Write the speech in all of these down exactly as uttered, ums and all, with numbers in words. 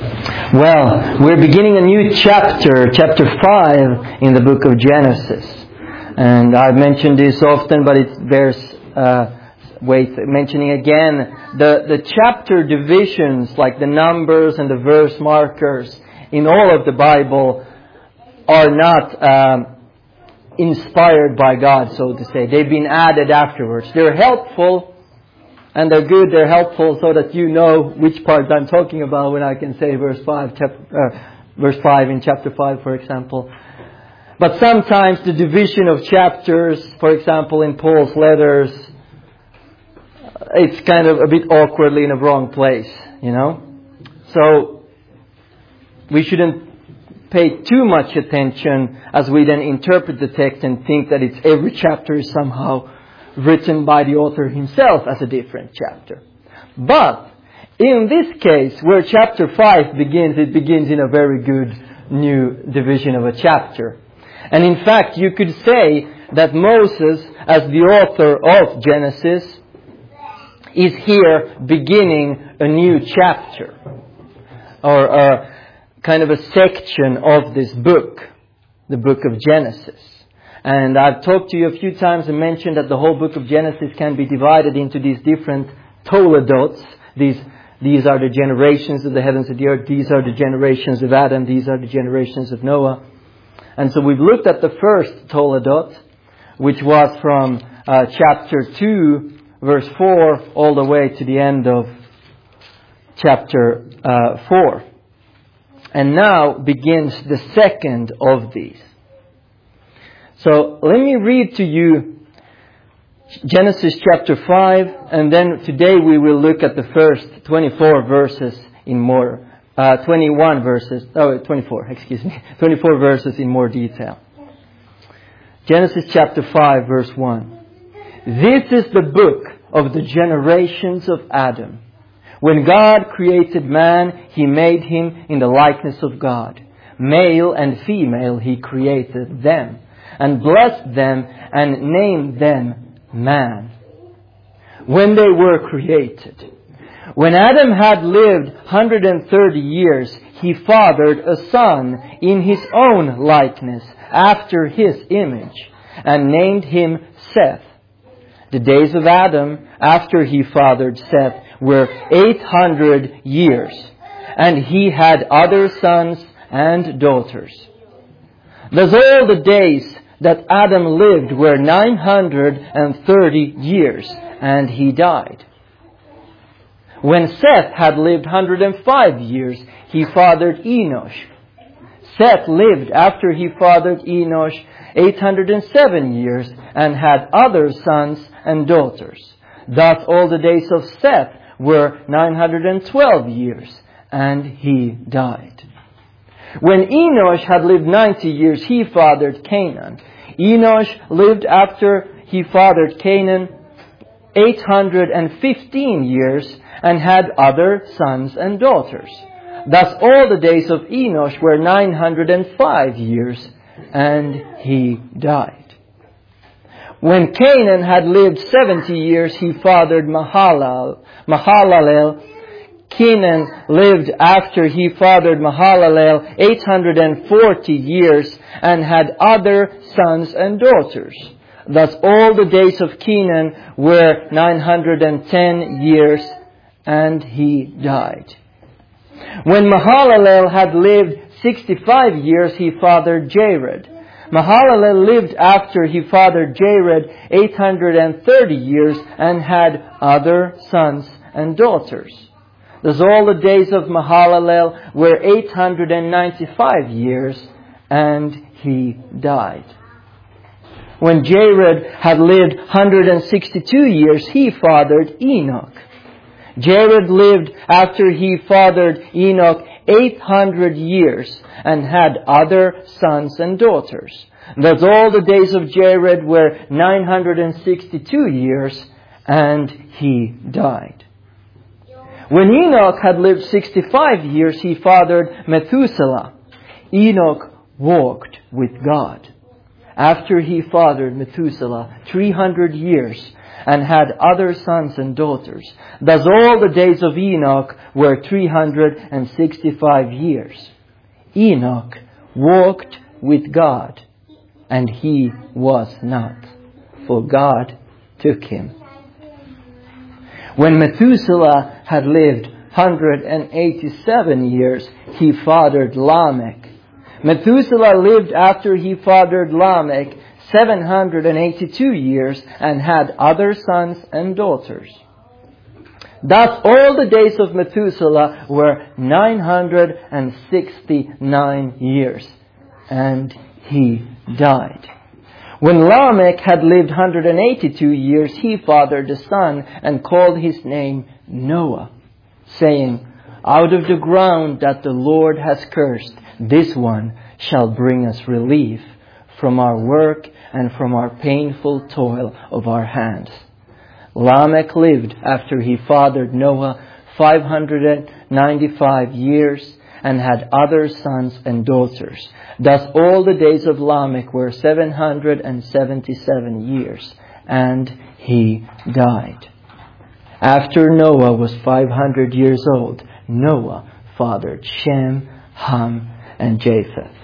Well, we're beginning a new chapter, chapter five in the book of Genesis. And I've mentioned this often, but it bears uh, weight mentioning again. The, the chapter divisions, like the numbers and the verse markers in all of the Bible, are not um, inspired by God, so to say. They've been added afterwards. They're helpful. And they're good, they're helpful so that you know which part I'm talking about when I can say verse five, chapter, uh, verse five in chapter five, for example. But sometimes the division of chapters, for example, in Paul's letters, it's kind of a bit awkwardly in a wrong place, you know. So we shouldn't pay too much attention as we then interpret the text and think that it's every chapter is somehow written by the author himself as a different chapter. But in this case, where chapter five begins, it begins in a very good new division of a chapter. And in fact, you could say that Moses, as the author of Genesis, is here beginning a new chapter, or a kind of a section of this book, the book of Genesis. And I've talked to you a few times and mentioned that the whole book of Genesis can be divided into these different toledots. These, these are the generations of the heavens and the earth. These are the generations of Adam. These are the generations of Noah. And so we've looked at the first toledot, which was from uh, chapter two, verse four, all the way to the end of chapter uh, four. And now begins the second of these. So let me read to you Genesis chapter five, and then today we will look at the first twenty-four verses in more, uh, twenty-one verses, oh, twenty-four, excuse me, twenty-four verses in more detail. Genesis chapter five, verse one. This is the book of the generations of Adam. When God created man, He made him in the likeness of God. Male and female He created them, and blessed them and named them man. When they were created. When Adam had lived one hundred thirty years, he fathered a son in his own likeness, after his image, and named him Seth. The days of Adam, after he fathered Seth, were eight hundred years, and he had other sons and daughters. Thus all the days that Adam lived were nine hundred thirty years, and he died. When Seth had lived one hundred five years, he fathered Enosh. Seth lived after he fathered Enosh eight hundred seven years, and had other sons and daughters. Thus all the days of Seth were nine hundred twelve years, and he died. When Enosh had lived ninety years, he fathered Canaan. Enosh lived after he fathered Canaan eight hundred fifteen years, and had other sons and daughters. Thus all the days of Enosh were nine hundred five years, and he died. When Canaan had lived seventy years, he fathered Mahalalel. Mahalalel. Canaan lived after he fathered Mahalalel eight hundred forty years, and had other sons and daughters. Thus all the days of Canaan were nine hundred ten years, and he died. When Mahalalel had lived sixty-five years, he fathered Jared. Mahalalel lived after he fathered Jared eight hundred thirty years, and had other sons and daughters. Thus all the days of Mahalalel were eight hundred ninety-five years, and he died. When Jared had lived one hundred sixty-two years, he fathered Enoch. Jared lived after he fathered Enoch eight hundred years, and had other sons and daughters. Thus all the days of Jared were nine hundred sixty-two years, and he died. When Enoch had lived sixty-five years, he fathered Methuselah. Enoch walked with God. After he fathered Methuselah three hundred years, and had other sons and daughters. Thus all the days of Enoch were three hundred sixty-five years. Enoch walked with God, and he was not, for God took him. When Methuselah had lived one hundred eighty-seven years, he fathered Lamech. Methuselah lived after he fathered Lamech seven hundred eighty-two years and had other sons and daughters. Thus all the days of Methuselah were nine hundred sixty-nine years, and he died. When Lamech had lived one hundred eighty-two years, he fathered a son and called his name Noah, saying, out of the ground that the Lord has cursed, this one shall bring us relief from our work and from our painful toil of our hands. Lamech lived after he fathered Noah five hundred ninety-five years and had other sons and daughters. Thus all the days of Lamech were seven hundred seventy-seven years, and he died. After Noah was five hundred years old, Noah fathered Shem, Ham, and Japheth.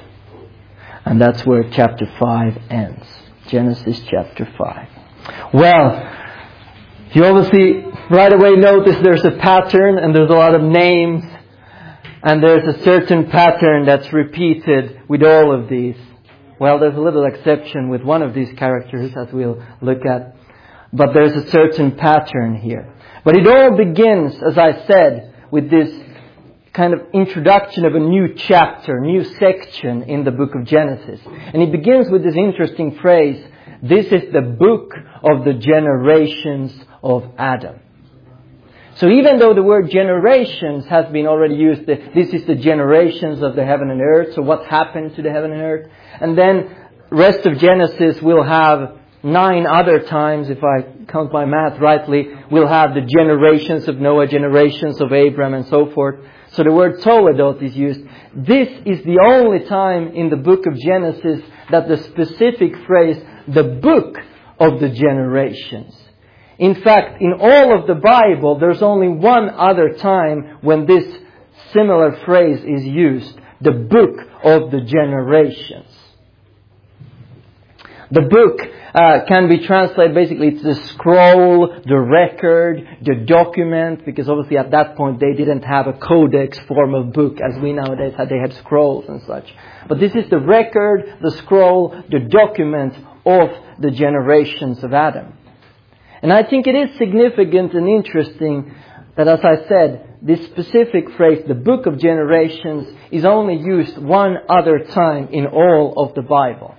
And that's where chapter five ends. Genesis chapter five. Well, you obviously right away notice there's a pattern and there's a lot of names. And there's a certain pattern that's repeated with all of these. Well, there's a little exception with one of these characters, as we'll look at. But there's a certain pattern here. But it all begins, as I said, with this kind of introduction of a new chapter, new section in the book of Genesis. And it begins with this interesting phrase, this is the book of the generations of Adam. So even though the word generations has been already used, this is the generations of the heaven and earth, so what happened to the heaven and earth? And then rest of Genesis will have nine other times, if I count my math rightly, we'll have the generations of Noah, generations of Abraham, and so forth. So the word Toledot is used. This is the only time in the book of Genesis that the specific phrase, the book of the generations. In fact, in all of the Bible, there's only one other time when this similar phrase is used. The book of the generations. The book uh, can be translated, basically it's the scroll, the record, the document, because obviously at that point they didn't have a codex form of book as we nowadays had. They had scrolls and such. But this is the record, the scroll, the document of the generations of Adam. And I think it is significant and interesting that, as I said, this specific phrase, the book of generations, is only used one other time in all of the Bible.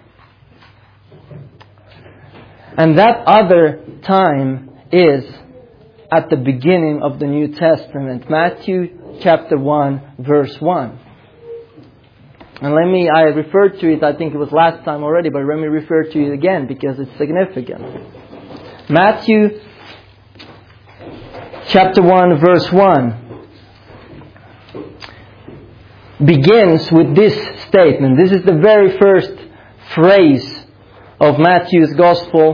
And that other time is at the beginning of the New Testament, Matthew chapter one, verse one. And let me, I referred to it, I think it was last time already, but let me refer to it again because it's significant. Matthew chapter one, verse one begins with this statement. This is the very first phrase of Matthew's Gospel,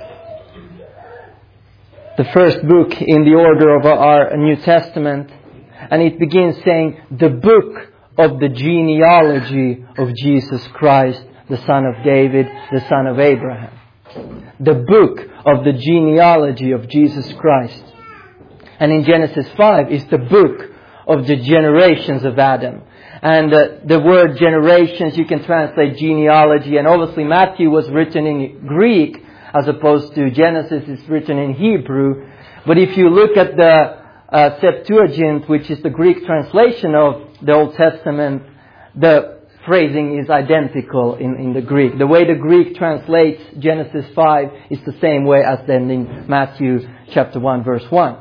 the first book in the order of our New Testament. And it begins saying, the book of the genealogy of Jesus Christ, the son of David, the son of Abraham. The book of the genealogy of Jesus Christ. And in Genesis five is the book of the generations of Adam. And uh, the word generations you can translate genealogy. And obviously Matthew was written in Greek as opposed to Genesis is written in Hebrew. But if you look at the uh, Septuagint, which is the Greek translation of the Old Testament, the phrasing is identical in, in the Greek. The way the Greek translates Genesis five is the same way as then in Matthew chapter one, verse one.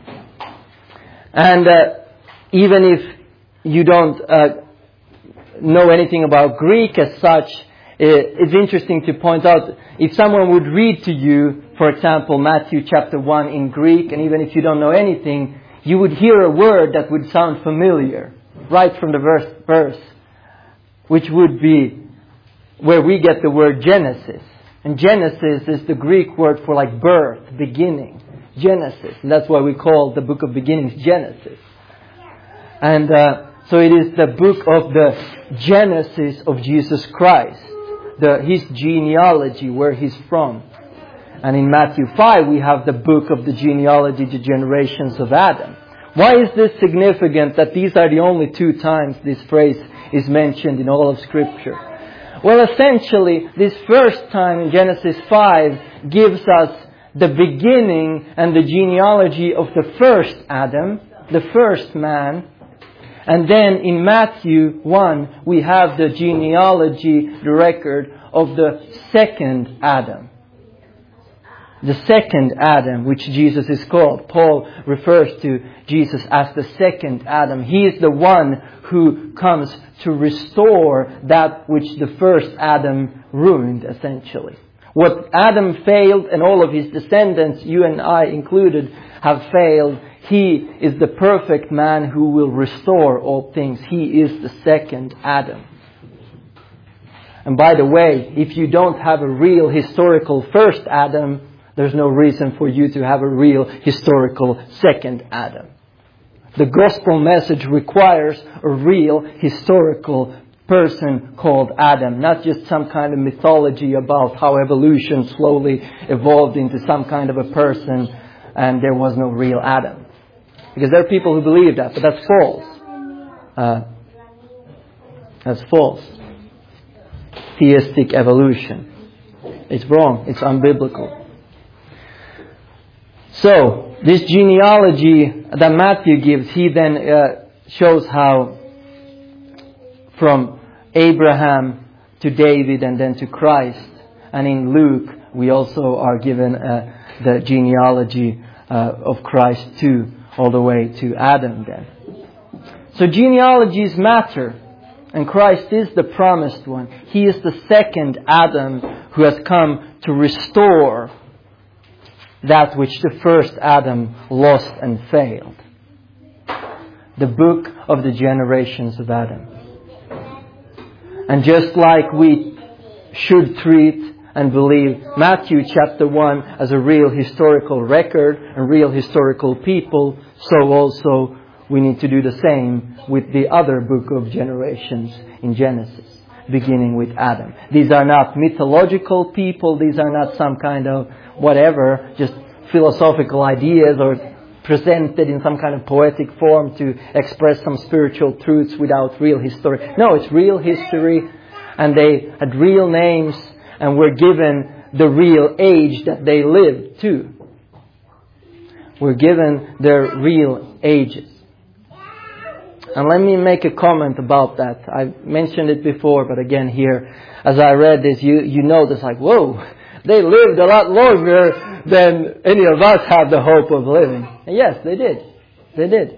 And uh, even if you don't uh, know anything about Greek as such, it's interesting to point out, if someone would read to you, for example, Matthew chapter one in Greek, and even if you don't know anything, you would hear a word that would sound familiar, right from the verse, verse which would be where we get the word Genesis. And Genesis is the Greek word for like birth, beginning. Genesis. And that's why we call the book of beginnings Genesis. And uh, so it is the book of the Genesis of Jesus Christ. The, his genealogy, where he's from. And in Matthew five we have the book of the genealogy, the generations of Adam. Why is this significant that these are the only two times this phrase is mentioned in all of Scripture? Well, essentially, this first time in Genesis five gives us the beginning and the genealogy of the first Adam, the first man. And then in Matthew one, we have the genealogy, the record of the second Adam. The second Adam, which Jesus is called. Paul refers to Jesus as the second Adam. He is the one who comes to restore that which the first Adam ruined, essentially. What Adam failed, and all of his descendants, you and I included, have failed, he is the perfect man who will restore all things. He is the second Adam. And by the way, if you don't have a real historical first Adam, there's no reason for you to have a real historical second Adam. The gospel message requires a real historical person called Adam, not just some kind of mythology about how evolution slowly evolved into some kind of a person and there was no real Adam. Because there are people who believe that, but that's false. Uh, that's false. Theistic evolution. It's wrong. It's unbiblical. So, this genealogy that Matthew gives, he then uh, shows how from Abraham to David and then to Christ. And in Luke, we also are given uh, the genealogy uh, of Christ too, all the way to Adam then. So genealogies matter. And Christ is the promised one. He is the second Adam who has come to restore that which the first Adam lost and failed. The book of the generations of Adam. And just like we should treat and believe Matthew chapter one as a real historical record and real historical people, so also we need to do the same with the other book of generations in Genesis, beginning with Adam. These are not mythological people. These are not some kind of whatever, just philosophical ideas or presented in some kind of poetic form to express some spiritual truths without real history. No, it's real history, and they had real names and were given the real age that they lived too. We're given their real ages. And let me make a comment about that. I mentioned it before, but again here, as I read this, you, you notice like, whoa, they lived a lot longer than any of us have the hope of living. And yes, they did. They did.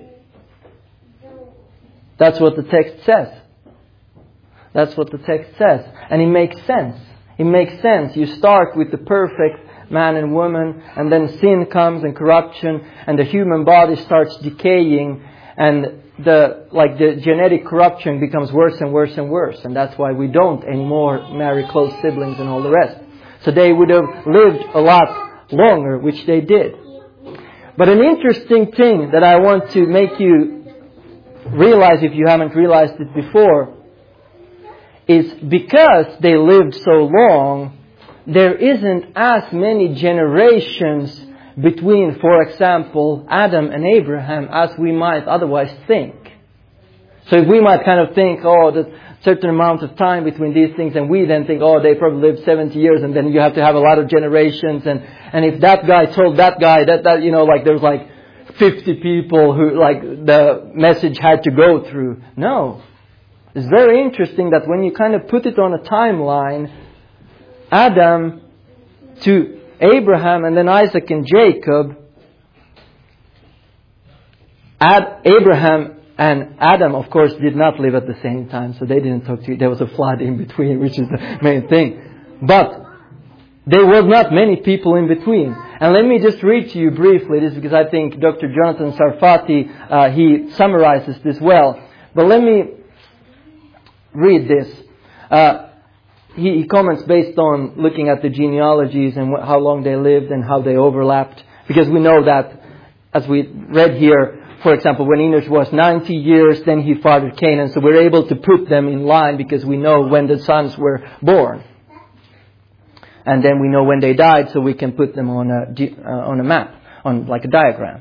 That's what the text says. That's what the text says. And it makes sense. It makes sense. You start with the perfect man and woman, and then sin comes and corruption, and the human body starts decaying, and the like the genetic corruption becomes worse and worse and worse. And that's why we don't anymore marry close siblings and all the rest. So they would have lived a lot longer, which they did. But an interesting thing that I want to make you realize, if you haven't realized it before, is because they lived so long, there isn't as many generations between, for example, Adam and Abraham as we might otherwise think. So if we might kind of think, oh, that certain amount of time between these things, and we then think, oh, they probably lived seventy years, and then you have to have a lot of generations, and, and if that guy told that guy that, that, you know, like there was like fifty people who, like, the message had to go through. No. It's very interesting that when you kind of put it on a timeline, Adam to Abraham and then Isaac and Jacob, Ad, Abraham and Adam, of course, did not live at the same time, so they didn't talk to you. There was a flood in between, which is the main thing. But there was not many people in between. And let me just read to you briefly this, because I think Doctor Jonathan Sarfati, uh, he summarizes this well. But let me read this. Uh, he, he comments based on looking at the genealogies and wh- how long they lived and how they overlapped. Because we know that, as we read here, for example, when Enosh was ninety years, then he fathered Canaan. So we're able to put them in line because we know when the sons were born. And then we know when they died, so we can put them on a, uh, on a map, on like a diagram.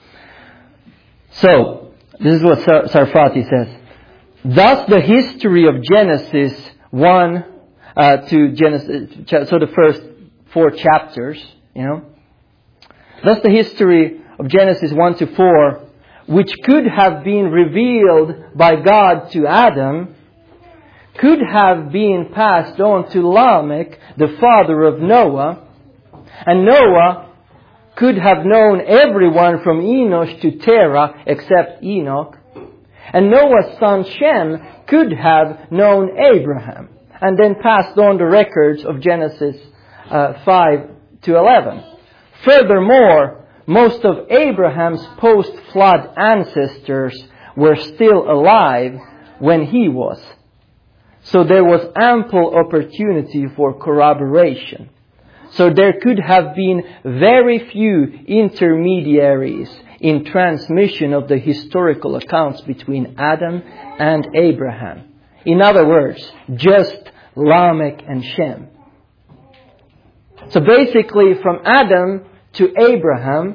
So, this is what Sar- Sarfati says. Thus the history of Genesis one uh, to Genesis, so the first four chapters, you know. Thus the history of Genesis one to four, which could have been revealed by God to Adam, could have been passed on to Lamech, the father of Noah, and Noah could have known everyone from Enosh to Terah except Enoch. And Noah's son Shem could have known Abraham, and then passed on the records of Genesis uh, five to eleven. Furthermore, most of Abraham's post-flood ancestors were still alive when he was. So there was ample opportunity for corroboration. So there could have been very few intermediaries in transmission of the historical accounts between Adam and Abraham. In other words, just Lamech and Shem. So basically from Adam to Abraham,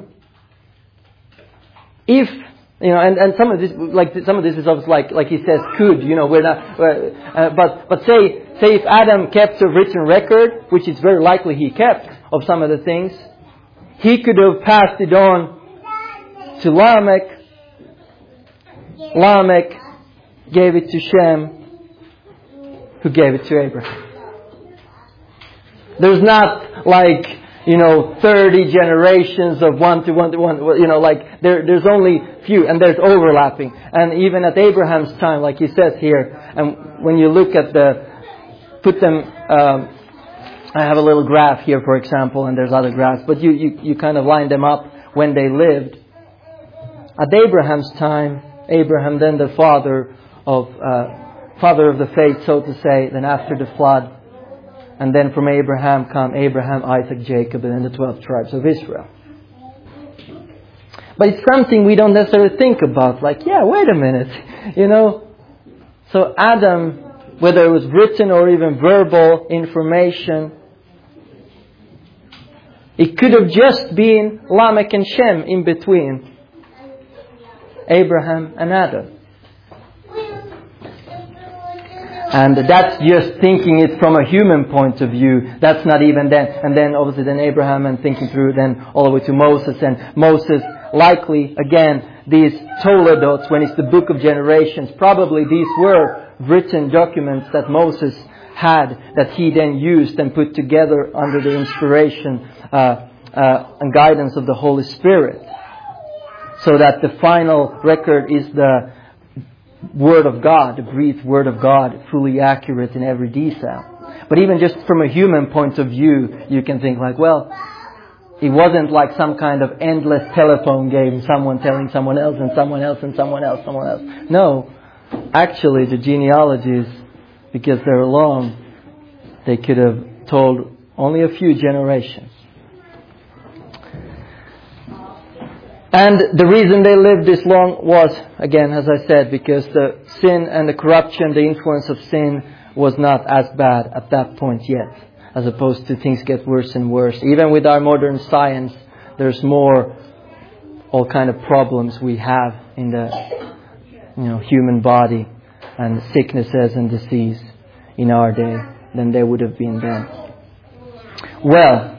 if, you know, and, and some of this, like some of this is obviously like, like he says, could, you know, we're not, uh, but, but say, say if Adam kept a written record, which is very likely he kept of some of the things, he could have passed it on to Lamech. Lamech gave it to Shem, who gave it to Abraham. There's not like, you know, thirty generations of one to one to one, you know, like there, there's only few, and there's overlapping. And even at Abraham's time, like he says here, and when you look at the, put them, um, I have a little graph here, for example, and there's other graphs, but you, you, you kind of line them up when they lived. At Abraham's time, Abraham then the father of, uh, father of the faith, so to say, then after the flood, and then from Abraham come Abraham, Isaac, Jacob, and then the twelve tribes of Israel. But it's something we don't necessarily think about. Like, yeah, wait a minute. You know, so Adam, whether it was written or even verbal information, it could have just been Lamech and Shem in between Abraham and Adam. And that's just thinking it from a human point of view. That's not even then. And then obviously then Abraham, and thinking through then all the way to Moses. And Moses, likely, again, these Toledots, when it's the book of generations, probably these were written documents that Moses had, that he then used and put together under the inspiration uh, uh, and guidance of the Holy Spirit. So that the final record is the Word of God, the breathed Word of God, fully accurate in every detail. But even just from a human point of view, you can think like, well, it wasn't like some kind of endless telephone game, someone telling someone else and someone else and someone else, someone else. No, actually the genealogies, because they're long, they could have told only a few generations. And the reason they lived this long was, again, as I said, because the sin and the corruption, the influence of sin was not as bad at that point yet, as opposed to things get worse and worse. Even with our modern science, there's more all kind of problems we have in the, you know, human body, and sicknesses and disease in our day than there would have been then. Well,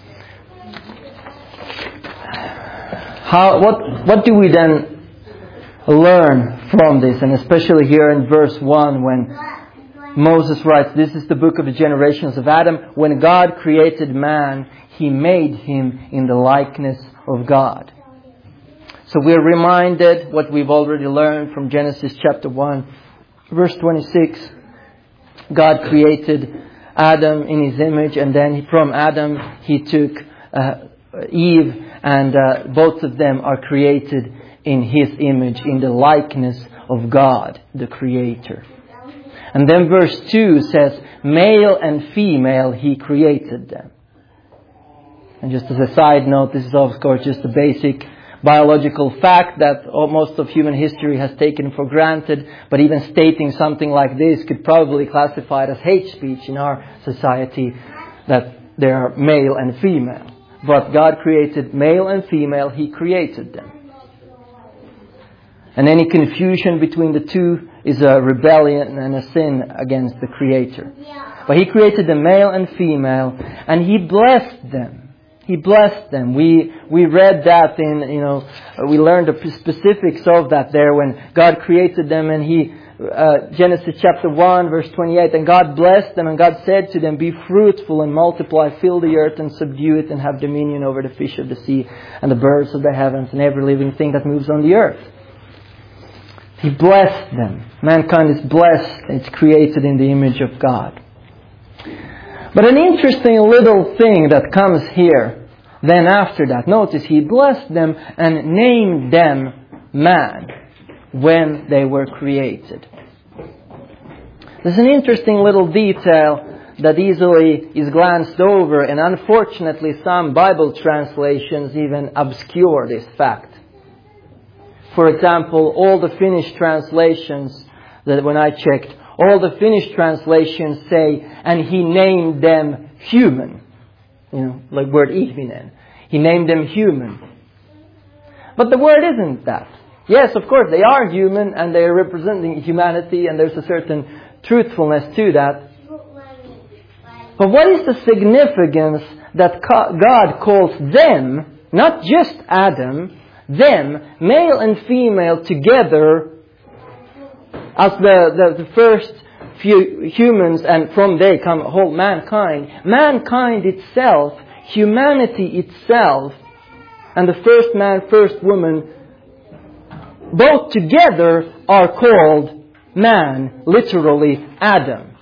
How, what, what do we then learn from this? And especially here in verse one, when Moses writes, this is the book of the generations of Adam. When God created man, He made him in the likeness of God. So we're reminded what we've already learned from Genesis chapter one, verse twenty-six. God created Adam in His image, and then from Adam He took uh, Eve, and uh, both of them are created in His image, in the likeness of God, the Creator. And then verse two says, male and female He created them. And just as a side note, this is of course just a basic biological fact that most of human history has taken for granted. But even stating something like this could probably classify it as hate speech in our society, that they are male and female. But God created male and female, He created them. And any confusion between the two is a rebellion and a sin against the Creator. But He created the male and female, and He blessed them. He blessed them. We we read that in, you know, we learned the specifics of that there when God created them, and He, uh, Genesis chapter one verse twenty-eight, and God blessed them, and God said to them, be fruitful and multiply, fill the earth and subdue it, and have dominion over the fish of the sea and the birds of the heavens and every living thing that moves on the earth. He blessed them. Mankind is blessed. It's created in the image of God. But an interesting little thing that comes here then after that. Notice He blessed them and named them man when they were created. There's an interesting little detail that easily is glanced over, and unfortunately some Bible translations even obscure this fact. For example, all the Finnish translations that when I checked, all the Finnish translations say, and He named them human. You know, like word ihminen. He named them human. But the word isn't that. Yes, of course, they are human and they are representing humanity, and there's a certain truthfulness to that. But what is the significance that God calls them, not just Adam, them, male and female together, as the, the, the first few humans, and from they come whole mankind. Mankind itself, humanity itself, and the first man, first woman, both together are called man, literally Adam.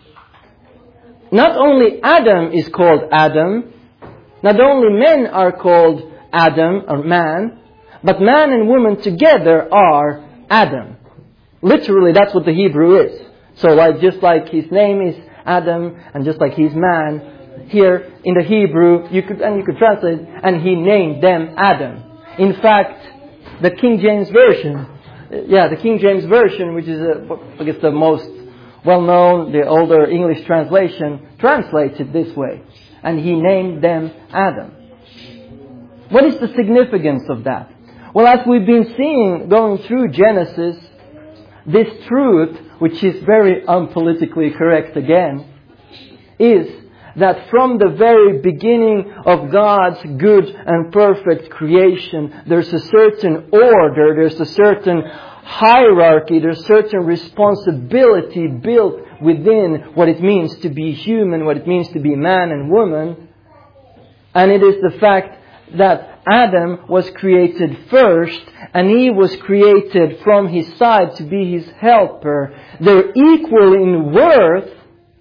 Not only Adam is called Adam, not only men are called Adam or man, but man and woman together are Adam. Literally, that's what the Hebrew is. So like, just like his name is Adam, and just like he's man, here in the Hebrew, you could, and you could translate, and He named them Adam. In fact, the King James Version, yeah, the King James Version, which is, a, I guess, the most well-known, the older English translation, translates it this way. And He named them Adam. What is the significance of that? Well, as we've been seeing, going through Genesis, this truth, which is very unpolitically correct again, is that from the very beginning of God's good and perfect creation, there's a certain order, there's a certain hierarchy, there's a certain responsibility built within what it means to be human, what it means to be man and woman. And it is the fact that Adam was created first, and he was created from his side to be his helper. They're equal in worth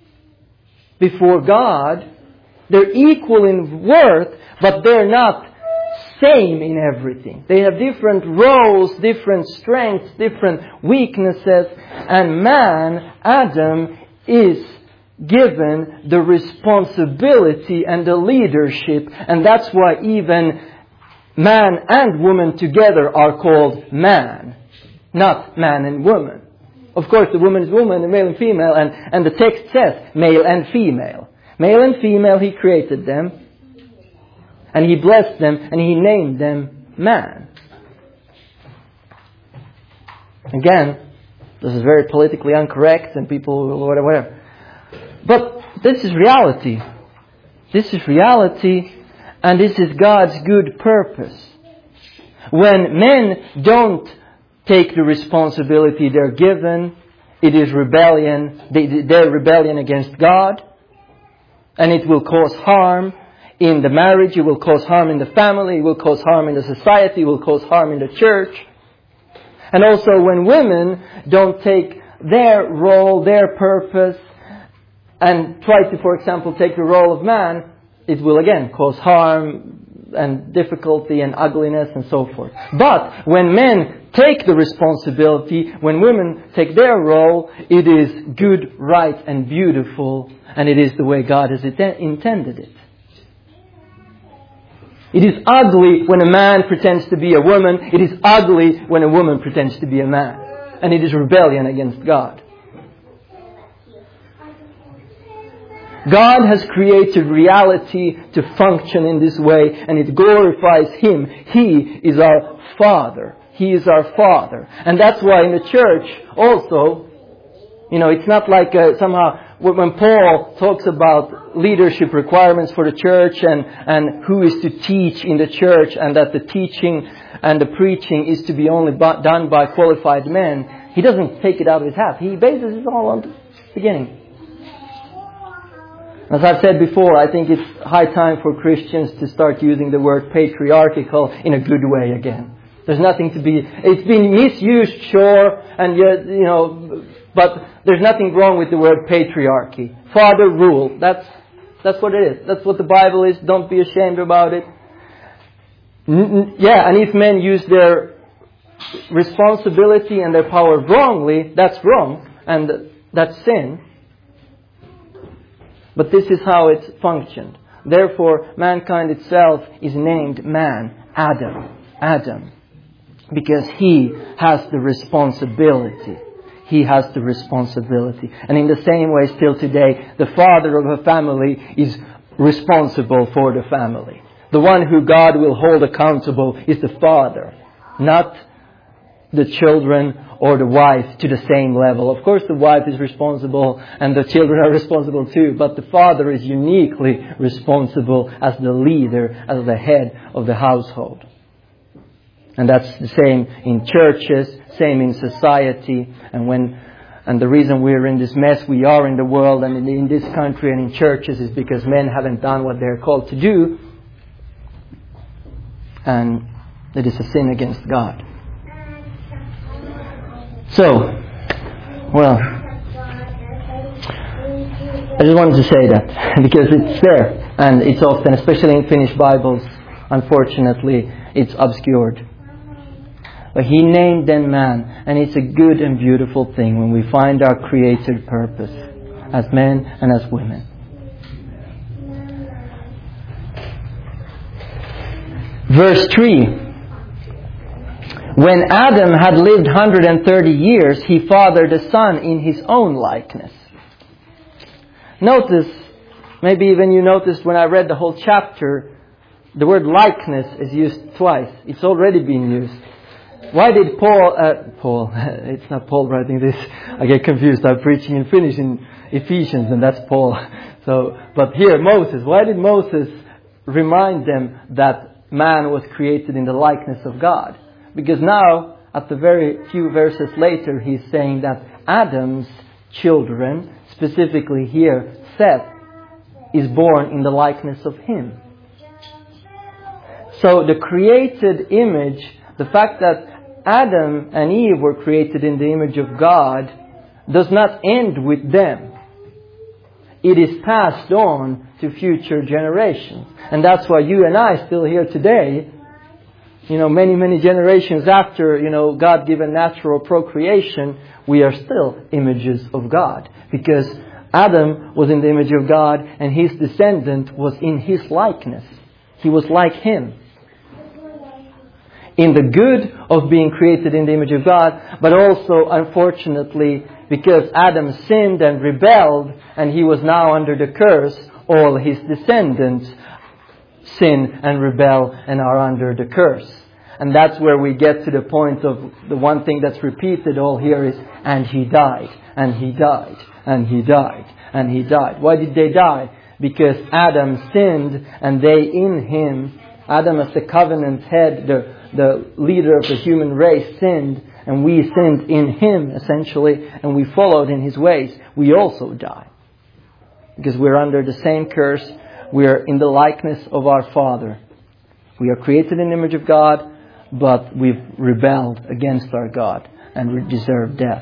before God. They're equal in worth, but they're not same in everything. They have different roles, different strengths, different weaknesses. And man, Adam, is given the responsibility and the leadership. And that's why even man and woman together are called man, not man and woman. Of course, the woman is woman, the male and female, and, and the text says male and female. Male and female, He created them, and He blessed them, and He named them man. Again, this is very politically incorrect, and people will whatever, whatever. But this is reality. This is reality, and this is God's good purpose. When men don't take the responsibility they're given, it is rebellion. They, they're rebellion against God. And it will cause harm in the marriage. It will cause harm in the family. It will cause harm in the society. It will cause harm in the church. And also when women don't take their role, their purpose, and try to, for example, take the role of man, it will again cause harm and difficulty and ugliness and so forth. But when men take the responsibility, when women take their role, it is good, right, and beautiful, and it is the way God has intended it. It is ugly when a man pretends to be a woman. It is ugly when a woman pretends to be a man. And it is rebellion against God. God has created reality to function in this way, and it glorifies Him. He is our Father. He is our Father. And that's why in the church also, you know, it's not like uh, somehow when Paul talks about leadership requirements for the church and, and who is to teach in the church, and that the teaching and the preaching is to be only b- done by qualified men, he doesn't take it out of his hat. He bases it all on the beginning. As I've said before, I think it's high time for Christians to start using the word patriarchal in a good way again. There's nothing to be... It's been misused, sure, and yet, you know, but there's nothing wrong with the word patriarchy. Father rule. That's that's what it is. That's what the Bible is. Don't be ashamed about it. N- yeah, and if men use their responsibility and their power wrongly, that's wrong, and that's sin. But this is how it's functioned. Therefore, mankind itself is named man, Adam. Adam. Because he has the responsibility. He has the responsibility. And in the same way, still today, the father of a family is responsible for the family. The one who God will hold accountable is the father, not the children or the wife to the same level. Of course, the wife is responsible and the children are responsible too, but the father is uniquely responsible as the leader, as the head of the household. And that's the same in churches, same in society. And when, and the reason we're in this mess we are in the world and in, in this country and in churches is because men haven't done what they're called to do. And it is a sin against God. So, well, I just wanted to say that because it's there and it's often, especially in Finnish Bibles, unfortunately, it's obscured. But He named them man, and it's a good and beautiful thing when we find our created purpose as men and as women. Verse three. When Adam had lived one hundred thirty years, he fathered a son in his own likeness. Notice, maybe even you noticed when I read the whole chapter, the word likeness is used twice. It's already been used. Why did Paul, uh, Paul, it's not Paul writing this, I get confused, I'm preaching in Finnish in Ephesians and that's Paul. So, but here, Moses, why did Moses remind them that man was created in the likeness of God? Because now, at the very few verses later, he's saying that Adam's children, specifically here, Seth, is born in the likeness of him. So the created image, the fact that Adam and Eve were created in the image of God, does not end with them. It is passed on to future generations. And that's why you and I still here today, you know, many, many generations after, you know, God-given natural procreation, we are still images of God. Because Adam was in the image of God and his descendant was in his likeness. He was like him. In the good of being created in the image of God, but also, unfortunately, because Adam sinned and rebelled and he was now under the curse, all his descendants sin and rebel and are under the curse. And that's where we get to the point of the one thing that's repeated all here is, and he died, and he died, and he died, and he died. Why did they die? Because Adam sinned and they in him, Adam as the covenant head, the, the leader of the human race sinned, and we sinned in him essentially, and we followed in his ways. We also die. Because we're under the same curse. We are in the likeness of our Father. We are created in the image of God, but we've rebelled against our God and we deserve death.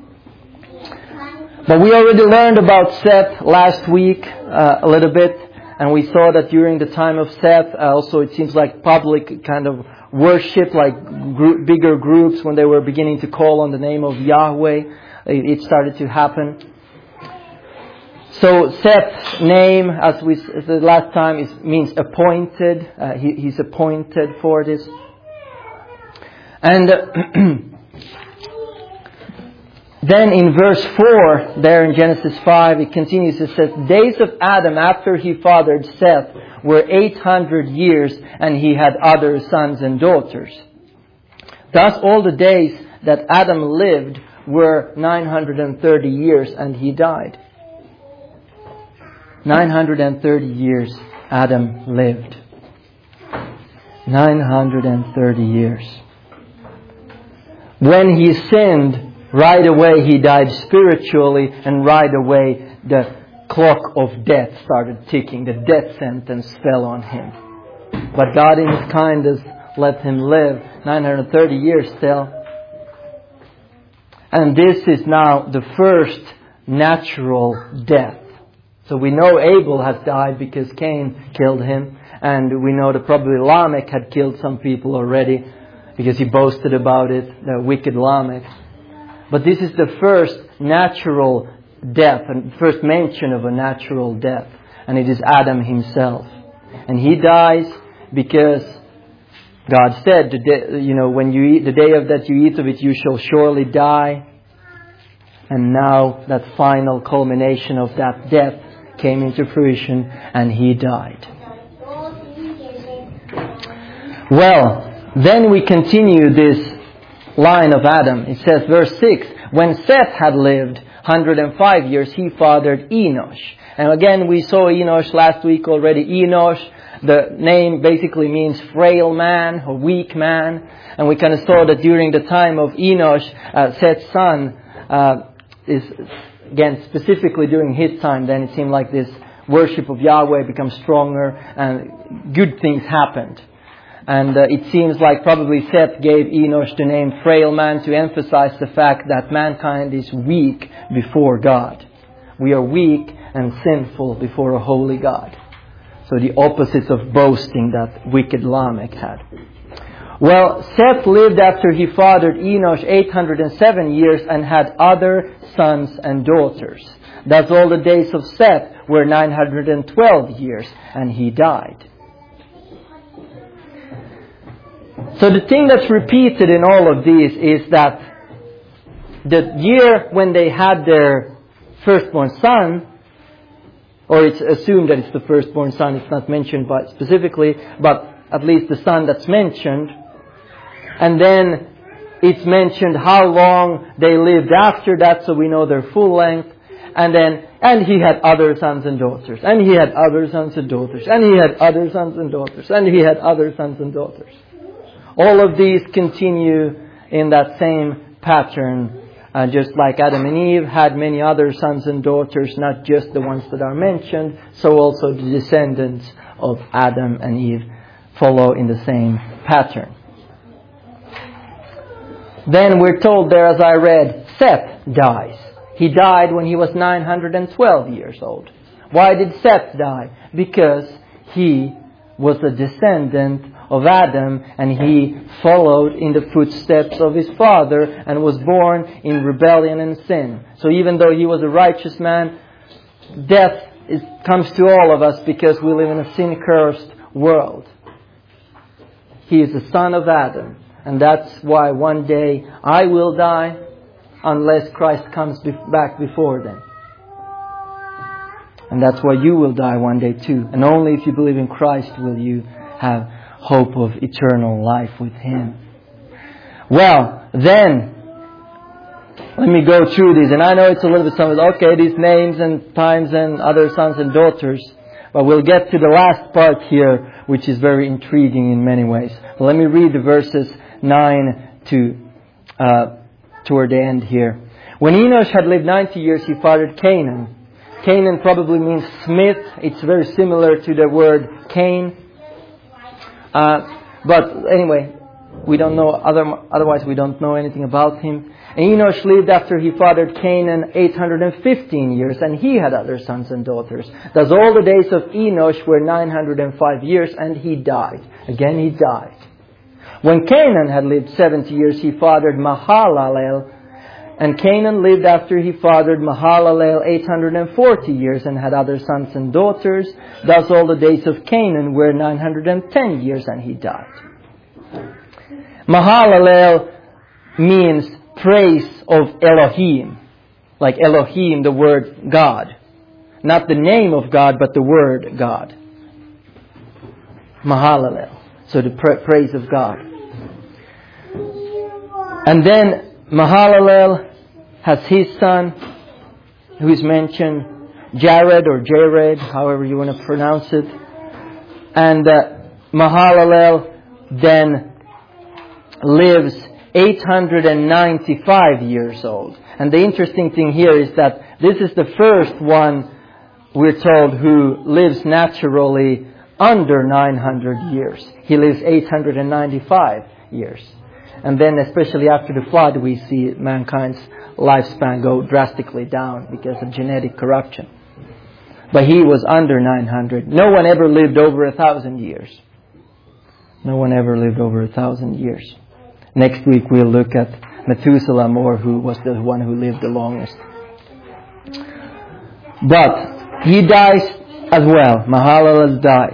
But we already learned about Seth last week uh, a little bit. And we saw that during the time of Seth, also it seems like public kind of worship, like gr- bigger groups, when they were beginning to call on the name of Yahweh, it started to happen. So Seth's name, as we said the last time, is, means appointed. Uh, he, he's appointed for this. And uh, then in verse four, there in Genesis five, it continues. It says, days of Adam after he fathered Seth were eight hundred years, and he had other sons and daughters. Thus all the days that Adam lived were nine hundred thirty years, and he died. nine hundred thirty years Adam lived. nine hundred thirty years. When he sinned, right away he died spiritually, and right away the clock of death started ticking. The death sentence fell on him. But God in His kindness let him live nine hundred thirty years still. And this is now the first natural death. So we know Abel has died because Cain killed him. And we know that probably Lamech had killed some people already because he boasted about it, the wicked Lamech. But this is the first natural death, and first mention of a natural death. And it is Adam himself. And he dies because God said, the day, you know, when you eat, the day of that you eat of it, you shall surely die. And now that final culmination of that death came into fruition, and he died. Well, then we continue this line of Adam. It says, verse six, when Seth had lived one hundred five years, he fathered Enosh. And again, we saw Enosh last week already. Enosh, the name basically means frail man or weak man. And we kind of saw that during the time of Enosh, uh, Seth's son, uh, is, again, specifically during his time, then it seemed like this worship of Yahweh becomes stronger and good things happened. And uh, it seems like probably Seth gave Enosh the name frail man to emphasize the fact that mankind is weak before God. We are weak and sinful before a holy God. So the opposite of boasting that wicked Lamech had. Well, Seth lived after he fathered Enosh eight hundred seven years and had other sons and daughters. Thus all the days of Seth were nine hundred twelve years, and he died. So the thing that's repeated in all of these is that the year when they had their firstborn son, or it's assumed that it's the firstborn son, it's not mentioned by specifically, but at least the son that's mentioned. And then it's mentioned how long they lived after that, so we know their full length. And then, and he had other sons and daughters, and he had other sons and daughters, and he had other sons and daughters, and he had other sons and daughters. All of these continue in that same pattern, uh, just like Adam and Eve had many other sons and daughters, not just the ones that are mentioned, so also the descendants of Adam and Eve follow in the same pattern. Then we're told there, as I read, Seth dies. He died when he was nine hundred twelve years old. Why did Seth die? Because he was a descendant of Adam, and he followed in the footsteps of his father and was born in rebellion and sin. So even though he was a righteous man, death is, comes to all of us because we live in a sin-cursed world. He is the son of Adam, and that's why one day I will die unless Christ comes back before then. And that's why you will die one day too. And only if you believe in Christ will you have hope of eternal life with Him. Well, then, let me go through these. And I know it's a little bit some, okay, these names and times and other sons and daughters. But we'll get to the last part here, which is very intriguing in many ways. Well, let me read the verses nine to uh, toward the end here. When Enosh had lived ninety years, he fathered Canaan. Canaan probably means smith. It's very similar to the word Cain. Uh, but anyway, We don't know, other, otherwise we don't know anything about him. And Enosh lived after he fathered Canaan eight hundred fifteen years, and he had other sons and daughters. Thus all the days of Enosh were nine hundred five years, and he died. Again he died. When Canaan had lived seventy years, he fathered Mahalalel. And Canaan lived after he fathered Mahalalel eight hundred forty years, and had other sons and daughters. Thus all the days of Canaan were nine hundred ten years, and he died. Mahalalel means praise of Elohim. Like Elohim, the word God. Not the name of God, but the word God. Mahalalel. So the pra- praise of God. And then Mahalalel has his son, who is mentioned, Jared or Jared, however you want to pronounce it. And uh, Mahalalel then lives eight hundred ninety-five years old. And the interesting thing here is that this is the first one, we're told, who lives naturally under nine hundred years. He lives eight hundred ninety-five years. And then especially after the flood, we see mankind's lifespan go drastically down because of genetic corruption. But he was under nine hundred. No one ever lived over a thousand years. No one ever lived over a thousand years. Next week we'll look at Methuselah more, who was the one who lived the longest. But he dies as well. Mahalalel dies.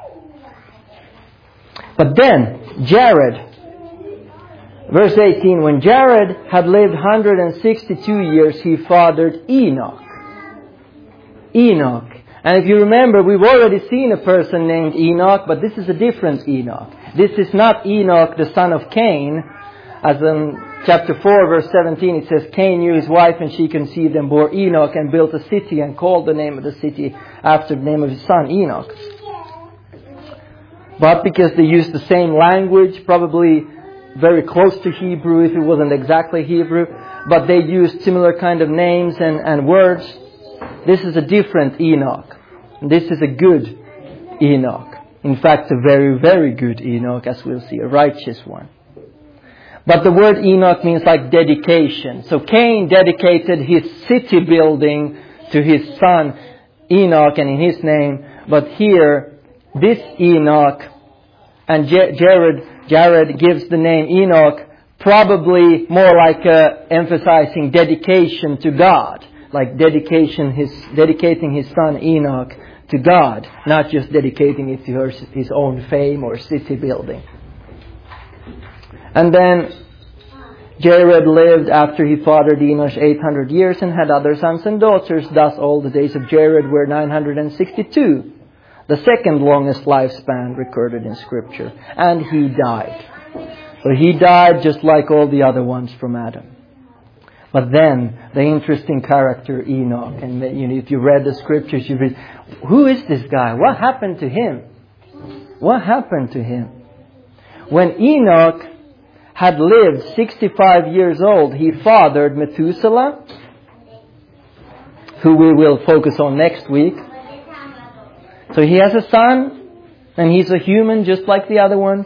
But then Jared, verse eighteen, when Jared had lived one hundred sixty-two years, he fathered Enoch. Enoch. And if you remember, we've already seen a person named Enoch, but this is a different Enoch. This is not Enoch, the son of Cain. As in chapter four, verse seventeen, it says, Cain knew his wife, and she conceived and bore Enoch, and built a city, and called the name of the city after the name of his son, Enoch. But because they used the same language, probably very close to Hebrew, if it wasn't exactly Hebrew, but they used similar kind of names and, and words. This is a different Enoch. This is a good Enoch. In fact, a very, very good Enoch, as we'll see, a righteous one. But the word Enoch means like dedication. So Cain dedicated his city building to his son Enoch and in his name. But here, this Enoch, and Jared, Jared gives the name Enoch, probably more like uh, emphasizing dedication to God. Like dedication, his dedicating his son Enoch to God, not just dedicating it to his own fame or city building. And then Jared lived after he fathered Enosh eight hundred years, and had other sons and daughters. Thus all the days of Jared were nine hundred sixty-two, the second longest lifespan recorded in Scripture. And he died. So he died just like all the other ones from Adam. But then, the interesting character Enoch, and you know, if you read the Scriptures, you read, who is this guy? What happened to him? What happened to him? When Enoch had lived sixty-five years old, he fathered Methuselah, who we will focus on next week. So he has a son, and he's a human just like the other ones.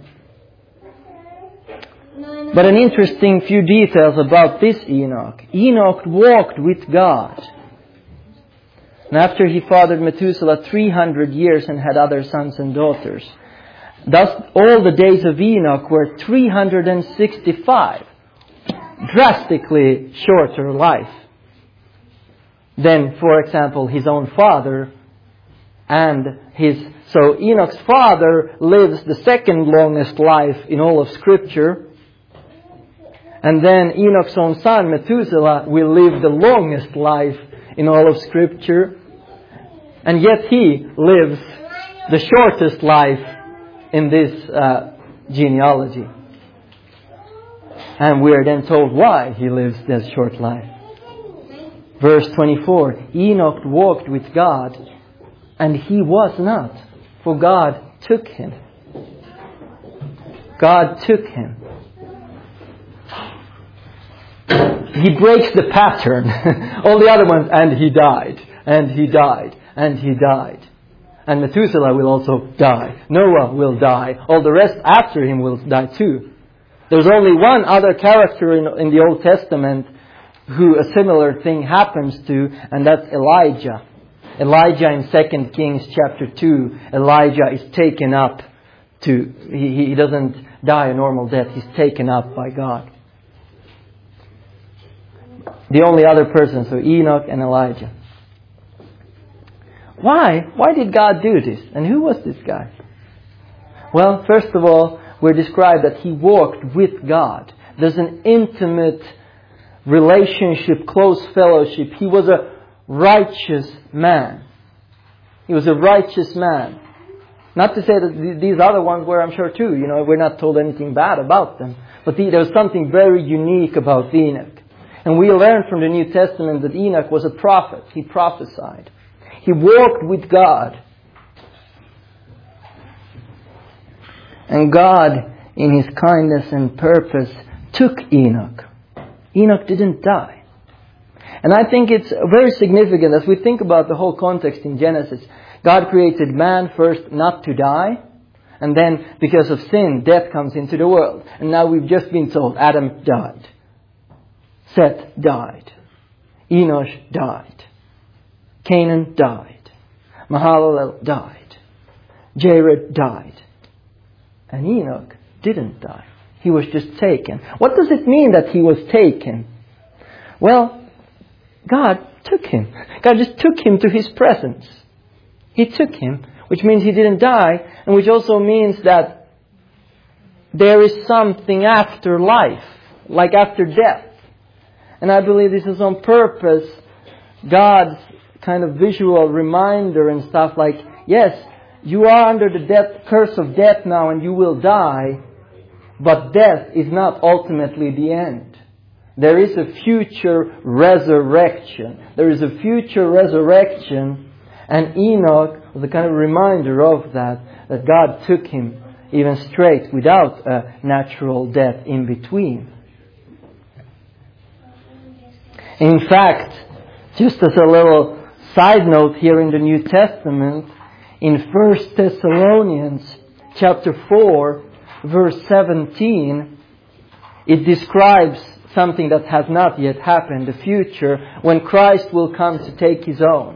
But an interesting few details about this Enoch. Enoch walked with God. And after he fathered Methuselah three hundred years and had other sons and daughters. Thus all the days of Enoch were three hundred sixty-five. Drastically shorter life than, for example, his own father and his... So Enoch's father lives the second longest life in all of Scripture. And then Enoch's own son, Methuselah, will live the longest life in all of Scripture. And yet he lives the shortest life in this uh, genealogy. And we are then told why he lives this short life. Verse twenty-four, Enoch walked with God, and he was not, for God took him. God took him. He breaks the pattern. All the other ones, and he died, and he died, and he died. And Methuselah will also die. Noah will die. All the rest after him will die too. There's only one other character in, in the Old Testament who a similar thing happens to, and that's Elijah. Elijah in Second Kings chapter two, Elijah is taken up to, he, he doesn't die a normal death, he's taken up by God. The only other person, so Enoch and Elijah. Why? Why did God do this? And who was this guy? Well, first of all, we're described that he walked with God. There's an intimate relationship, close fellowship. He was a righteous man. He was a righteous man. Not to say that these other ones were, I'm sure too. You know, we're not told anything bad about them. But the, there was something very unique about Enoch. And we learn from the New Testament that Enoch was a prophet. He prophesied. He walked with God. And God, in His kindness and purpose, took Enoch. Enoch didn't die. And I think it's very significant as we think about the whole context in Genesis. God created man first not to die. And then because of sin, death comes into the world. And now we've just been told Adam died. Seth died. Enosh died. Canaan died. Mahalalel died. Jared died. And Enoch didn't die. He was just taken. What does it mean that he was taken? Well, God took him. God just took him to His presence. He took him, which means he didn't die, and which also means that there is something after life, like after death. And I believe this is on purpose, God's kind of visual reminder and stuff like, yes, you are under the death, curse of death now and you will die, but death is not ultimately the end. There is a future resurrection. There is a future resurrection, and Enoch was a kind of reminder of that, that God took him even straight without a natural death in between. In fact, just as a little side note here in the New Testament, in First Thessalonians chapter four, verse seventeen, it describes something that has not yet happened, the future, when Christ will come to take His own.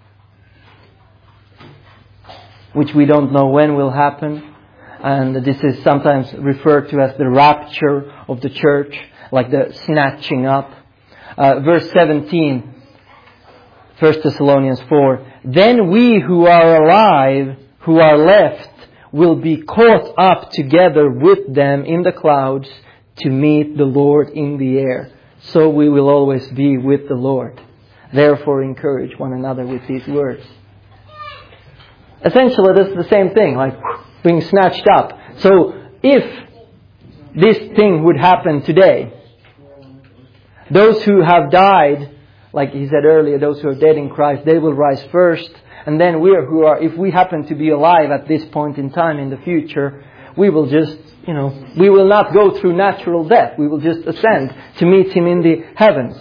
Which we don't know when will happen. And this is sometimes referred to as the rapture of the church, like the snatching up. Uh, verse seventeen, First Thessalonians four. Then we who are alive, who are left, will be caught up together with them in the clouds to meet the Lord in the air. So we will always be with the Lord. Therefore encourage one another with these words. Essentially, this is the same thing, like being snatched up. So if this thing would happen today, those who have died, like he said earlier, those who are dead in Christ, they will rise first. And then we are who are, if we happen to be alive at this point in time in the future, we will just, you know, we will not go through natural death. We will just ascend to meet Him in the heavens.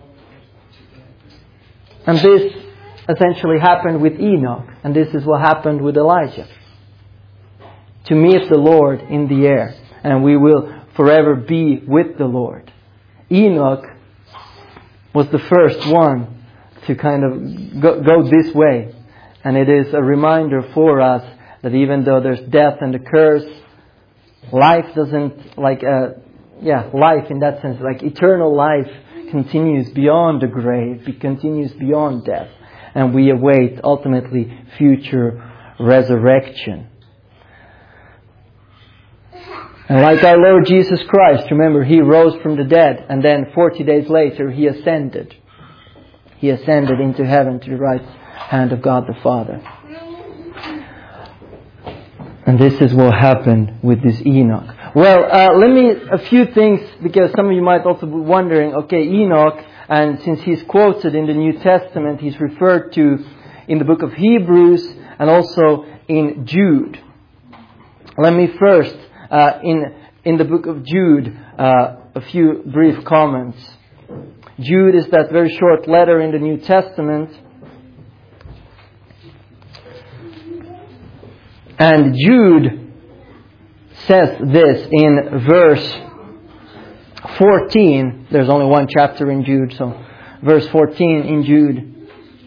And this essentially happened with Enoch. And this is what happened with Elijah. To meet the Lord in the air. And we will forever be with the Lord. Enoch was the first one to kind of go, go this way. And it is a reminder for us that even though there's death and the curse, life doesn't, like, uh, yeah, life in that sense, like eternal life continues beyond the grave, it continues beyond death. And we await ultimately future resurrection. And like our Lord Jesus Christ, remember, He rose from the dead, and then forty days later He ascended. He ascended into heaven to the right hand of God the Father. And this is what happened with this Enoch. Well, uh, let me, a few things, because some of you might also be wondering, okay, Enoch, and since he's quoted in the New Testament, he's referred to in the book of Hebrews and also in Jude. Let me first, uh, in in the book of Jude, uh, a few brief comments. Jude is that very short letter in the New Testament. And Jude says this in verse fourteen. There's only one chapter in Jude, so verse fourteen in Jude.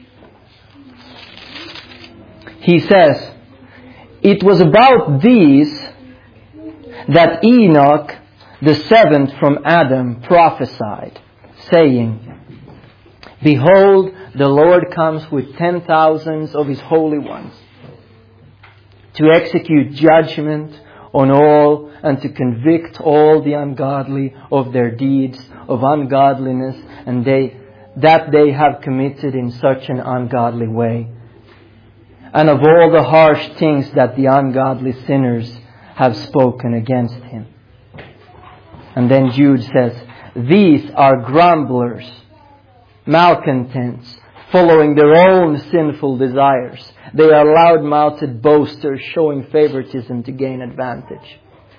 He says, "It was about these that Enoch, the seventh from Adam, prophesied, saying, Behold, the Lord comes with ten thousands of His holy ones, to execute judgment on all and to convict all the ungodly of their deeds of ungodliness and they that they have committed in such an ungodly way, and of all the harsh things that the ungodly sinners have spoken against Him." And then Jude says, "These are grumblers, malcontents, following their own sinful desires. They are loud-mouthed boasters, showing favoritism to gain advantage."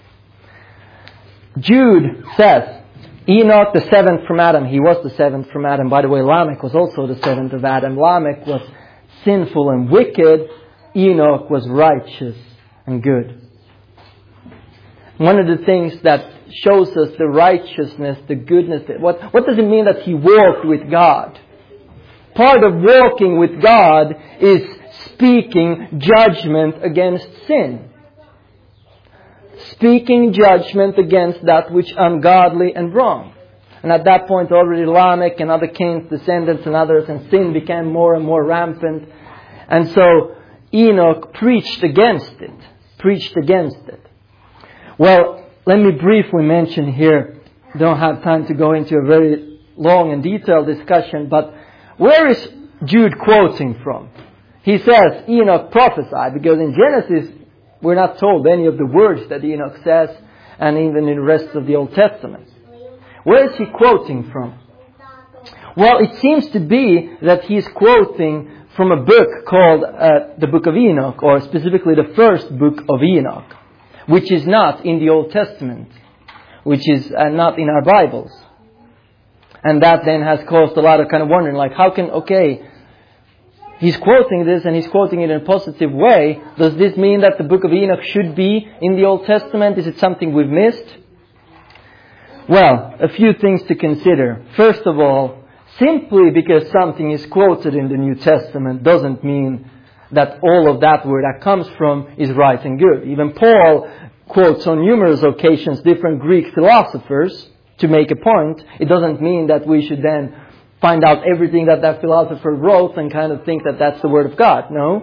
Jude says, Enoch, the seventh from Adam. He was the seventh from Adam. By the way, Lamech was also the seventh of Adam. Lamech was sinful and wicked. Enoch was righteous and good. One of the things that shows us the righteousness, the goodness, what, what does it mean that he walked with God? Part of walking with God is speaking judgment against sin. Speaking judgment against that which ungodly and wrong. And at that point already Lamech and other Cain's descendants and others, and sin became more and more rampant. And so Enoch preached against it. Preached against it. Well, let me briefly mention here, don't have time to go into a very long and detailed discussion, but where is Jude quoting from? He says Enoch prophesied, because in Genesis we're not told any of the words that Enoch says, and even in the rest of the Old Testament. Where is he quoting from? Well, it seems to be that he's quoting from a book called uh, the Book of Enoch, or specifically the first book of Enoch, which is not in the Old Testament, which is uh, not in our Bibles. And that then has caused a lot of kind of wondering, like, how can, okay, he's quoting this and he's quoting it in a positive way. Does this mean that the Book of Enoch should be in the Old Testament? Is it something we've missed? Well, a few things to consider. First of all, simply because something is quoted in the New Testament doesn't mean that all of that where that comes from is right and good. Even Paul quotes on numerous occasions different Greek philosophers to make a point. It doesn't mean that we should then find out everything that that philosopher wrote and kind of think that that's the Word of God. No.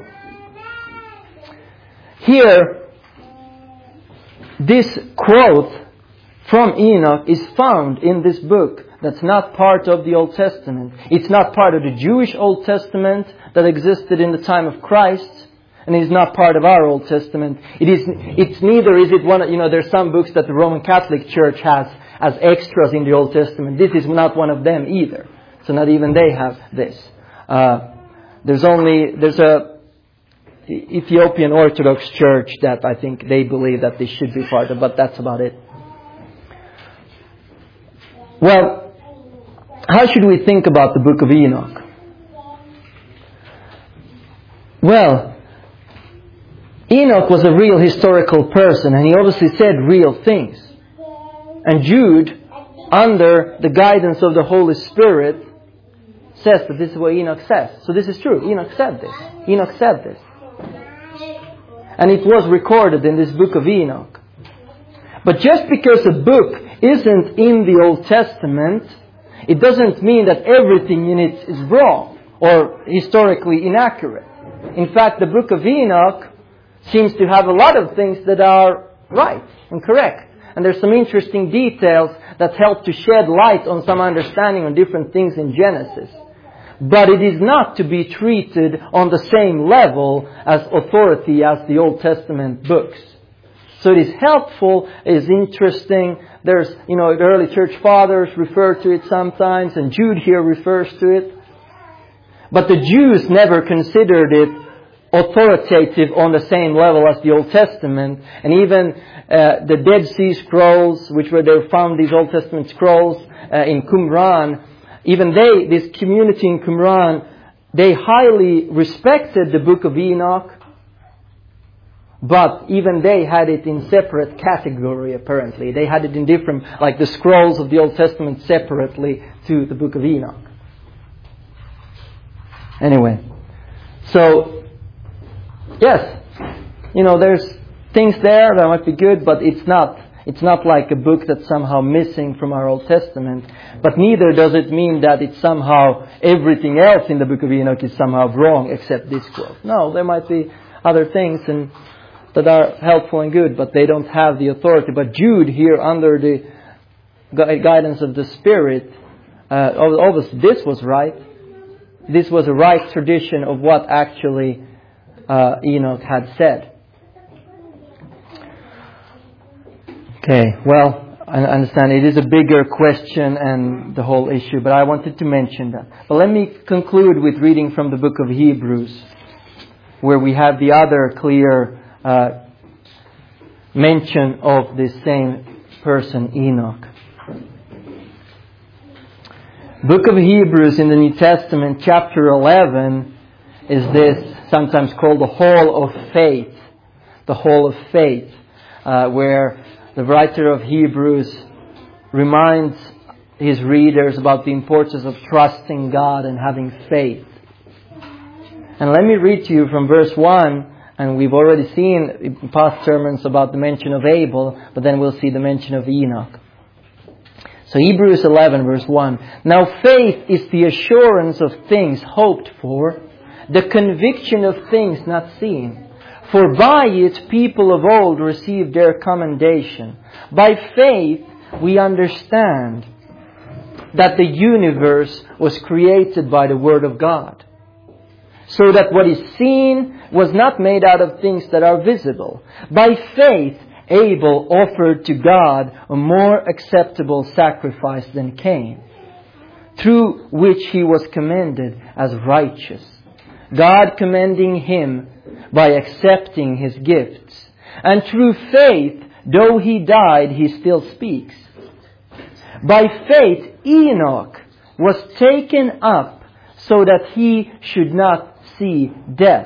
Here, this quote from Enoch is found in this book that's not part of the Old Testament. It's not part of the Jewish Old Testament that existed in the time of Christ, and it is not part of our Old Testament. It is, it's neither is it one of, you know, there's some books that the Roman Catholic Church has as extras in the Old Testament. This is not one of them either. So not even they have this. Uh, there's only, there's a Ethiopian Orthodox Church that I think they believe that this should be part of, but that's about it. Well, how should we think about the Book of Enoch? Well, Enoch was a real historical person, and he obviously said real things. And Jude, under the guidance of the Holy Spirit, says that this is what Enoch says. So this is true. Enoch said this. Enoch said this. And it was recorded in this book of Enoch. But just because a book isn't in the Old Testament, it doesn't mean that everything in it is wrong or historically inaccurate. In fact, the book of Enoch seems to have a lot of things that are right and correct. And there's some interesting details that help to shed light on some understanding on different things in Genesis. But it is not to be treated on the same level as authority as the Old Testament books. So it is helpful, it is interesting. There's, you know, the early church fathers refer to it sometimes, and Jude here refers to it. But the Jews never considered it authoritative on the same level as the Old Testament. And even uh, the Dead Sea Scrolls, which were they found these Old Testament scrolls uh, in Qumran, even they, this community in Qumran, they highly respected the book of Enoch. But even they had it in separate category, apparently. They had it in different, like the scrolls of the Old Testament separately to the book of Enoch. Anyway, so, yes, you know, there's things there that might be good, but it's not. It's not like a book that's somehow missing from our Old Testament. But neither does it mean that it's somehow everything else in the book of Enoch is somehow wrong except this quote. No, there might be other things and that are helpful and good, but they don't have the authority. But Jude here, under the guidance of the Spirit, uh, obviously this was right. This was a right tradition of what actually uh, Enoch had said. Okay, well, I understand it is a bigger question and the whole issue, but I wanted to mention that. But let me conclude with reading from the book of Hebrews, where we have the other clear uh, mention of this same person, Enoch. Book of Hebrews in the New Testament, chapter eleven, is this sometimes called the Hall of Faith. The Hall of Faith, uh, where the writer of Hebrews reminds his readers about the importance of trusting God and having faith. And let me read to you from verse one, and we've already seen in past sermons about the mention of Abel, but then we'll see the mention of Enoch. So Hebrews eleven verse one. Now faith is the assurance of things hoped for, the conviction of things not seen. For by it people of old received their commendation. By faith we understand that the universe was created by the Word of God, so that what is seen was not made out of things that are visible. By faith Abel offered to God a more acceptable sacrifice than Cain, through which he was commended as righteous, God commending him by accepting his gifts. And through faith, though he died, he still speaks. By faith, Enoch was taken up so that he should not see death.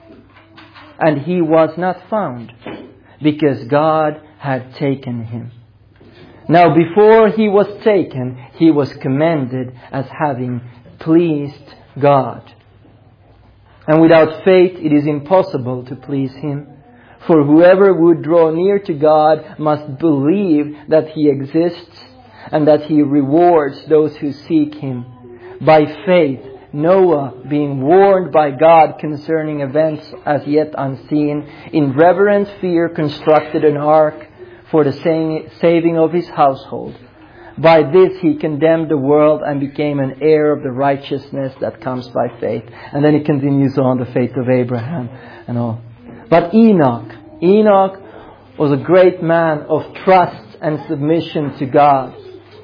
And he was not found, because God had taken him. Now before he was taken, he was commended as having pleased God. And without faith it is impossible to please Him. For whoever would draw near to God must believe that He exists and that He rewards those who seek Him. By faith, Noah, being warned by God concerning events as yet unseen, in reverent fear constructed an ark for the saving of his household. By this he condemned the world and became an heir of the righteousness that comes by faith. And then he continues on the faith of Abraham and all. But Enoch, Enoch was a great man of trust and submission to God.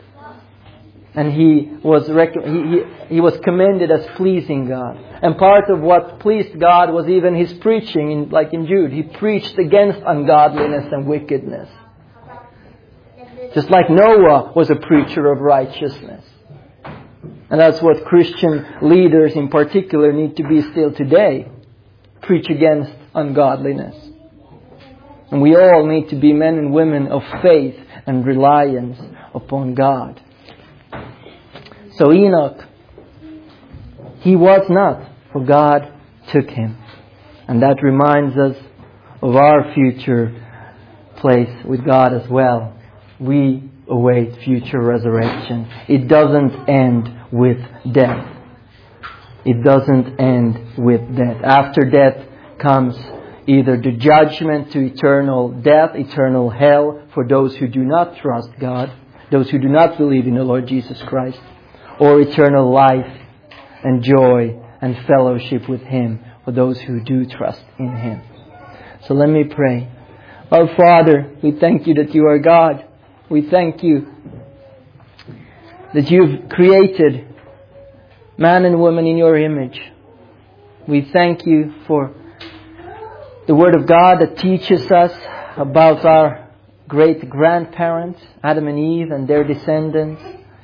And he was rec- he, he, he was commended as pleasing God. And part of what pleased God was even his preaching, in, like in Jude. He preached against ungodliness and wickedness. Just like Noah was a preacher of righteousness. And that's what Christian leaders in particular need to be still today. Preach against ungodliness. And we all need to be men and women of faith and reliance upon God. So Enoch, he was not, for God took him. And that reminds us of our future place with God as well. We await future resurrection. It doesn't end with death. It doesn't end with death. After death comes either the judgment to eternal death, eternal hell for those who do not trust God, those who do not believe in the Lord Jesus Christ, or eternal life and joy and fellowship with Him for those who do trust in Him. So let me pray. Our Father, we thank You that You are God. We thank You that You've created man and woman in Your image. We thank You for the Word of God that teaches us about our great grandparents, Adam and Eve, and their descendants.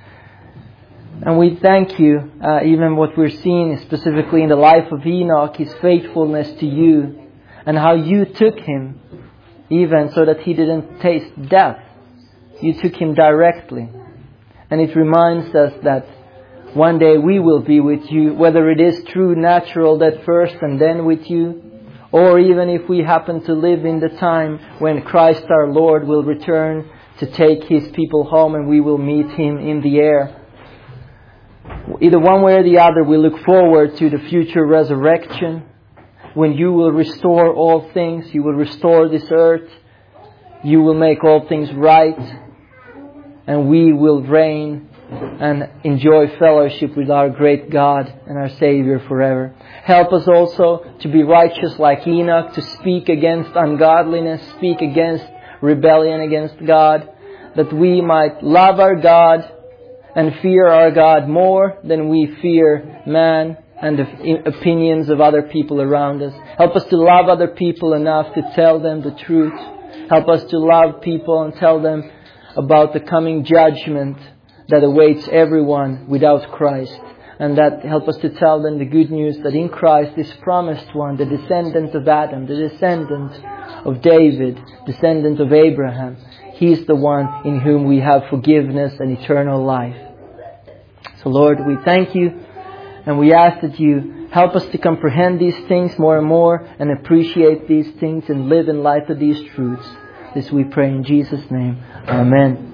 And we thank You, uh, even what we're seeing specifically in the life of Enoch, his faithfulness to You, and how you took Him, even so that He didn't taste death. You took Him directly. And it reminds us that one day we will be with You, whether it is true natural death first and then with You, or even if we happen to live in the time when Christ our Lord will return to take His people home and we will meet Him in the air. Either one way or the other, we look forward to the future resurrection, when You will restore all things. You will restore this earth. You will make all things right. And we will reign and enjoy fellowship with our great God and our Savior forever. Help us also to be righteous like Enoch, to speak against ungodliness, speak against rebellion against God, that we might love our God and fear our God more than we fear man and the opinions of other people around us. Help us to love other people enough to tell them the truth. Help us to love people and tell them about the coming judgment that awaits everyone without Christ. And that help us to tell them the good news that in Christ, this promised one, the descendant of Adam, the descendant of David, descendant of Abraham, He is the one in whom we have forgiveness and eternal life. So Lord, we thank You and we ask that You help us to comprehend these things more and more and appreciate these things and live in light of these truths. This we pray in Jesus' name. Amen.